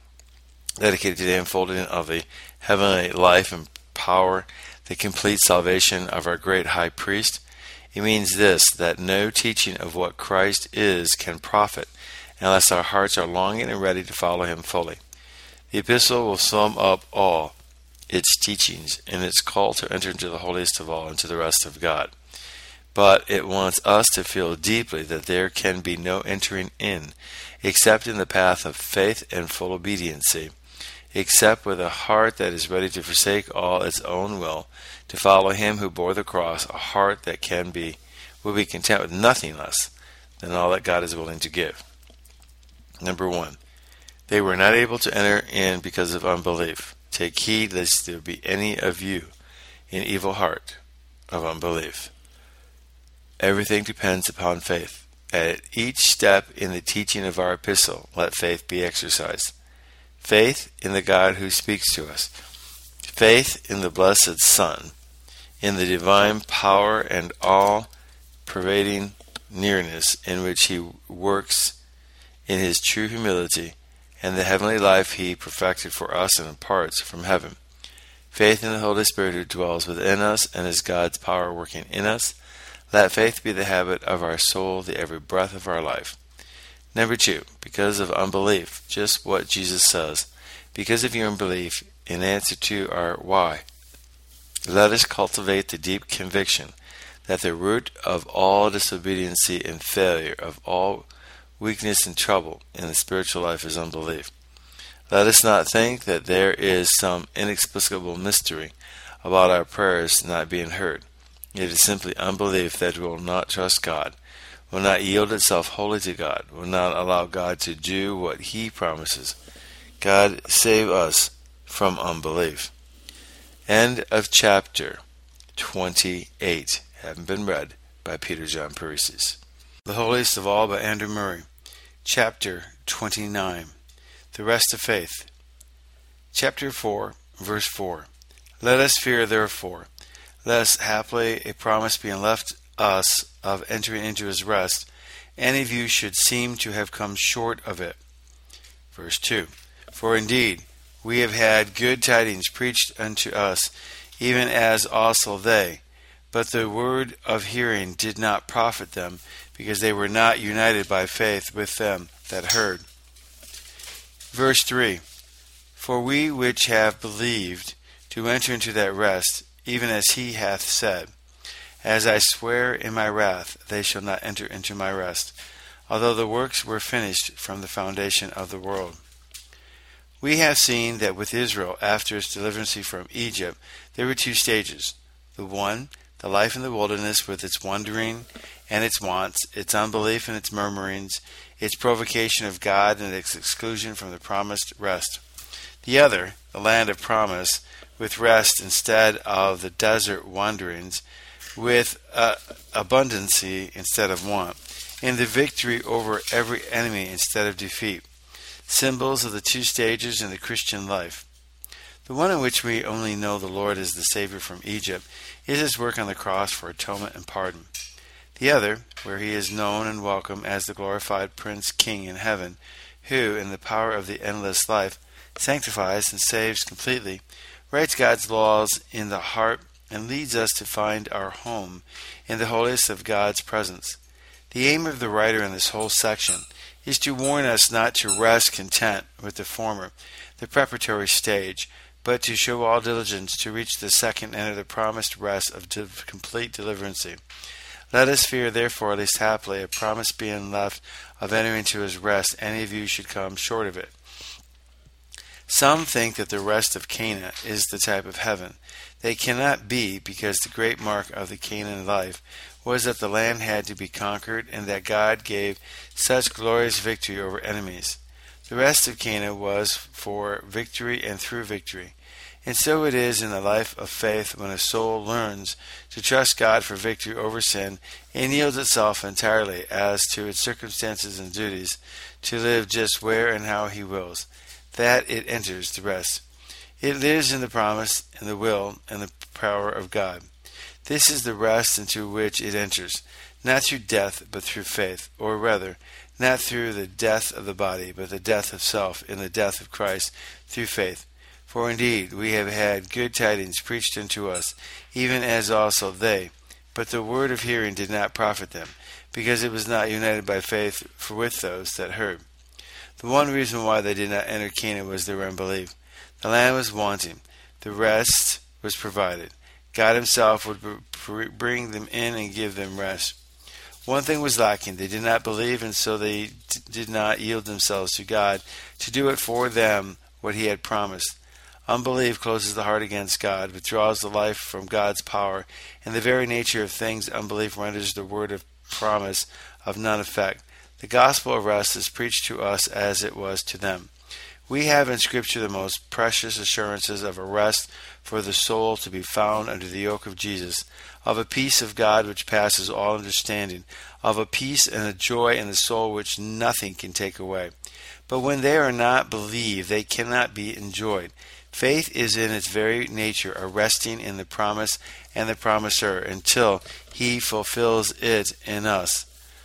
to the unfolding of the heavenly life and power, the complete salvation of our great high priest? It means this, that no teaching of what Christ is can profit unless our hearts are longing and ready to follow him fully. The epistle will sum up all its teachings in its call to enter into the holiest of all and to the rest of God. But it wants us to feel deeply that there can be no entering in except in the path of faith and full obediency, except with a heart that is ready to forsake all its own will, to follow him who bore the cross, a heart that will be content with nothing less than all that God is willing to give. Number 1, they were not able to enter in because of unbelief. Take heed lest there be any of you in evil heart of unbelief. Everything depends upon faith. At each step in the teaching of our epistle, let faith be exercised. Faith in the God who speaks to us. Faith in the blessed Son, in the divine power and all-pervading nearness in which he works in his true humility, and the heavenly life he perfected for us and imparts from heaven. Faith in the Holy Spirit who dwells within us and is God's power working in us. Let faith be the habit of our soul, the every breath of our life. Number 2, because of unbelief, just what Jesus says. Because of your unbelief, in answer to our why, let us cultivate the deep conviction that the root of all disobediency and failure, of all weakness and trouble in the spiritual life is unbelief. Let us not think that there is some inexplicable mystery about our prayers not being heard. It is simply unbelief that we will not trust God will not yield itself wholly to God, will not allow God to do what He promises. God save us from unbelief. End of chapter 28. Having been read by Peter John Paresis. The Holiest of All by Andrew Murray. Chapter 29. The Rest of Faith. Chapter 4, verse 4. Let us fear therefore, lest haply a promise being left us of entering into his rest, any of you should seem to have come short of it. Verse 2. For indeed we have had good tidings preached unto us, even as also they. But the word of hearing did not profit them, because they were not united by faith with them that heard. Verse 3. For we which have believed do enter into that rest, even as he hath said, As I swear in my wrath, they shall not enter into my rest, although the works were finished from the foundation of the world. We have seen that with Israel, after its deliverance from Egypt, there were two stages. The one, the life in the wilderness with its wandering and its wants, its unbelief and its murmurings, its provocation of God and its exclusion from the promised rest. The other, the land of promise, with rest instead of the desert wanderings, with abundancy instead of want, and the victory over every enemy instead of defeat. Symbols of the two stages in the Christian life. The one in which we only know the Lord as the Savior from Egypt is His work on the cross for atonement and pardon. The other, where He is known and welcome as the glorified Prince King in heaven, who, in the power of the endless life, sanctifies and saves completely, writes God's laws in the heart, and leads us to find our home in the holiest of God's presence. The aim of the writer in this whole section is to warn us not to rest content with the former, the preparatory stage, but to show all diligence to reach the second and the promised rest of complete deliverance. Let us fear therefore, lest haply a promise being left of entering into his rest, any of you should come short of it. Some think that the rest of Canaan is the type of heaven. They cannot be, because the great mark of the Canaan life was that the land had to be conquered, and that God gave such glorious victory over enemies. The rest of Canaan was for victory and through victory. And so it is in the life of faith when a soul learns to trust God for victory over sin and yields itself entirely as to its circumstances and duties to live just where and how He wills, that it enters the rest. It lives in the promise and the will and the power of God. This is the rest into which it enters, not through death but through faith, or rather, not through the death of the body, but the death of self in the death of Christ through faith. For indeed we have had good tidings preached unto us, even as also they. But the word of hearing did not profit them, because it was not united by faith with those that heard. The one reason why they did not enter Canaan was their unbelief. The land was wanting. The rest was provided. God Himself would bring them in and give them rest. One thing was lacking. They did not believe, and so they did not yield themselves to God to do it for them what He had promised. Unbelief closes the heart against God, withdraws the life from God's power, and the very nature of things unbelief renders the word of promise of none effect. The gospel of rest is preached to us as it was to them. We have in Scripture the most precious assurances of a rest for the soul to be found under the yoke of Jesus, of a peace of God which passes all understanding, of a peace and a joy in the soul which nothing can take away. But when they are not believed, they cannot be enjoyed. Faith is in its very nature a resting in the promise and the promiser until He fulfills it in us.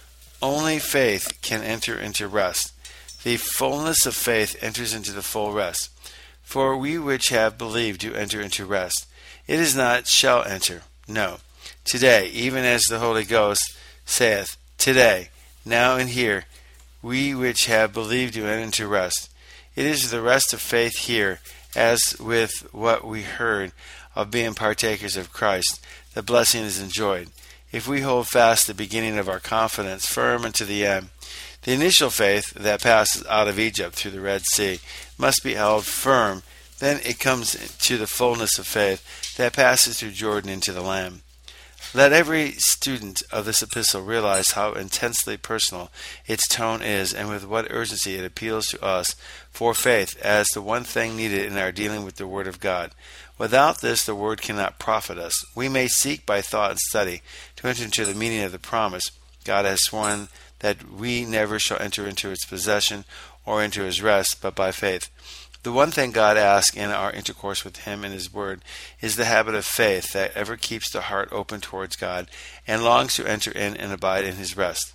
Only faith can enter into rest. The fullness of faith enters into the full rest. For we which have believed do enter into rest. It is not shall enter. No. Today, even as the Holy Ghost saith, today, now and here, we which have believed do enter into rest. It is the rest of faith here, as with what we heard of being partakers of Christ, the blessing is enjoyed. If we hold fast the beginning of our confidence firm unto the end, the initial faith that passes out of Egypt through the Red Sea must be held firm. Then it comes to the fullness of faith that passes through Jordan into the land. Let every student of this epistle realize how intensely personal its tone is and with what urgency it appeals to us for faith as the one thing needed in our dealing with the Word of God. Without this, the Word cannot profit us. We may seek by thought and study to enter into the meaning of the promise God has sworn that we never shall enter into its possession or into his rest, but by faith. The one thing God asks in our intercourse with him and his word is the habit of faith that ever keeps the heart open towards God and longs to enter in and abide in his rest.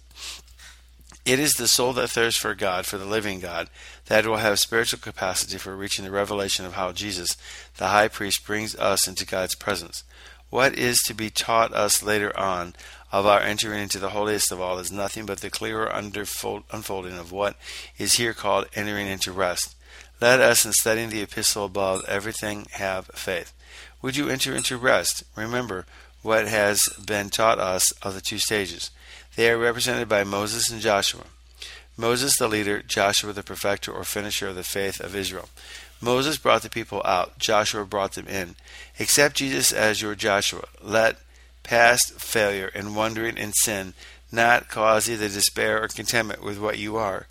It is the soul that thirsts for God, for the living God, that will have spiritual capacity for reaching the revelation of how Jesus, the high priest, brings us into God's presence. What is to be taught us later on of our entering into the holiest of all is nothing but the clearer unfolding of what is here called entering into rest. Let us, in studying the epistle above everything, have faith. Would you enter into rest? Remember what has been taught us of the two stages. They are represented by Moses and Joshua. Moses the leader, Joshua the perfecter or finisher of the faith of Israel. Moses brought the people out, Joshua brought them in. Accept Jesus as your Joshua. Let past failure and wandering in sin not cause either despair or contentment with what you are.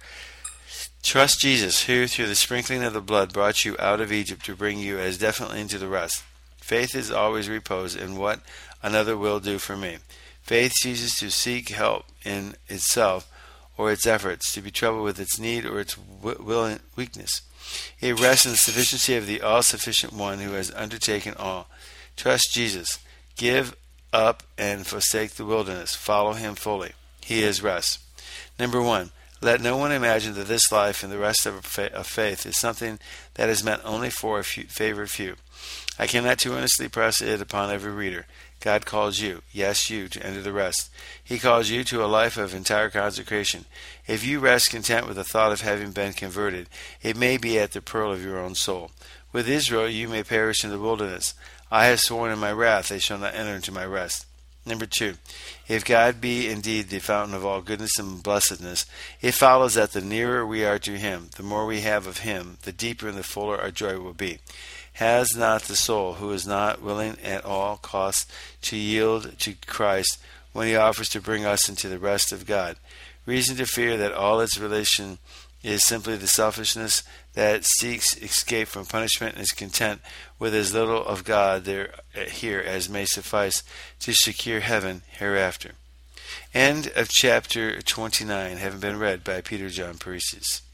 Trust Jesus, who through the sprinkling of the blood brought you out of Egypt to bring you as definitely into the rest. Faith is always repose in what another will do for me. Faith ceases to seek help in itself or its efforts, to be troubled with its need or its weakness. It rests in the sufficiency of the all-sufficient one who has undertaken all. Trust Jesus. Give up and forsake the wilderness. Follow him fully. He is rest. Number 1. Let no one imagine that this life and the rest of faith is something that is meant only for a favored few. I cannot too earnestly press it upon every reader. God calls you, yes you, to enter the rest. He calls you to a life of entire consecration. If you rest content with the thought of having been converted, it may be at the peril of your own soul. With Israel you may perish in the wilderness. I have sworn in my wrath, they shall not enter into my rest. Number 2, if God be indeed the fountain of all goodness and blessedness, it follows that the nearer we are to him, the more we have of him, the deeper and the fuller our joy will be. Has not the soul, who is not willing at all costs to yield to Christ when he offers to bring us into the rest of God, reason to fear that all its relation is simply the selfishness that seeks escape from punishment and is content with as little of God here as may suffice to secure heaven hereafter. End of chapter 29, having been read by Peter John Paresis.